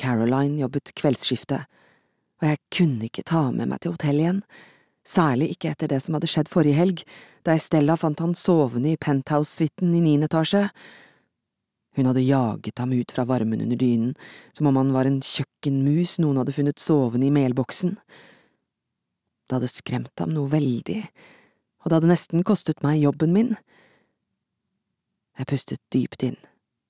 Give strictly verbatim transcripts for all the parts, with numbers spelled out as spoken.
Caroline jobbet kveldsskiftet, og jeg kunne ikke ta med meg til hotell igjen, særlig ikke etter det som hadde skjedd forrige helg, da Estella fant han sovende i penthouse-suiten i niende etasje. Hun hadde jaget ham ut fra varmen under dynen, som om han var en kjøkkenmus noen hadde funnet sovende i melboksen. Det hadde skremt ham noe veldig, og det hadde nesten kostet meg jobben min. Jeg pustet dypt inn.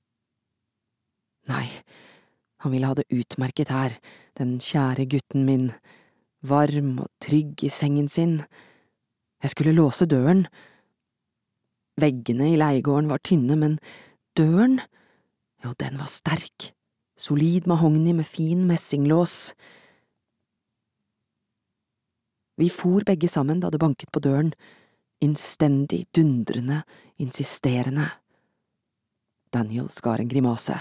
Nei, han ville ha det utmerket her, den kjære gutten min, varm og trygg i sengen sin. Jeg skulle låse døren. Veggene i leiegården var tynne, men døren, jo, den var sterk, solid mahogni med fin messinglås. Vi for begge sammen da det banket på døren, innstendig, dundrende, insisterende. Daniel skar en grimase.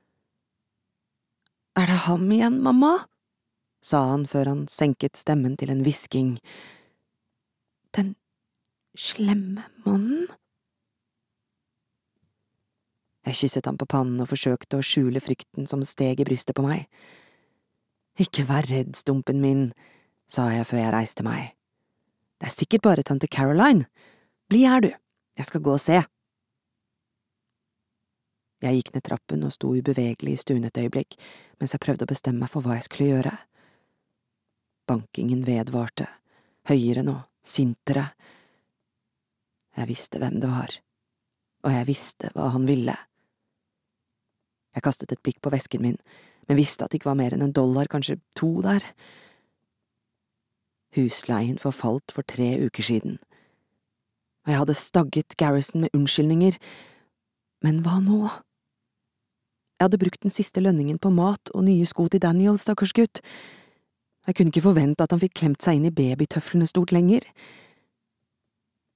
Er det ham igjen, mamma? Sa han før han senket stemmen til en hvisking. Den slemme mannen? Jeg kysset ham på pannen og forsøkte å skjule frykten som steg i brystet på meg. Ikke vær redd, stumpen min, sa jeg før jeg reiste meg. Det er sikkert bare tante Caroline. Bli her, du. Jeg skal gå og se. Jeg gikk ned trappen og sto ubevegelig i stuen et øyeblikk, mens jeg prøvde å bestemme meg for hva jeg skulle gjøre. Bankingen vedvarte, høyere nå, sintere. Jeg visste hvem det var, og jeg visste hva han ville. Jeg kastet et blikk på vesken min, men visste at det ikke var mer enn en dollar, kanskje to der. Husleien forfalt for tre uker siden, og jeg hadde stagget Garrison med unnskyldninger, men hva nå? Jeg hadde brukt den siste lønningen på mat og nye sko til Daniel, stakkars gutt. Jeg kunne ikke forvente at han fikk klemt seg inn i babytøflene stort lenger.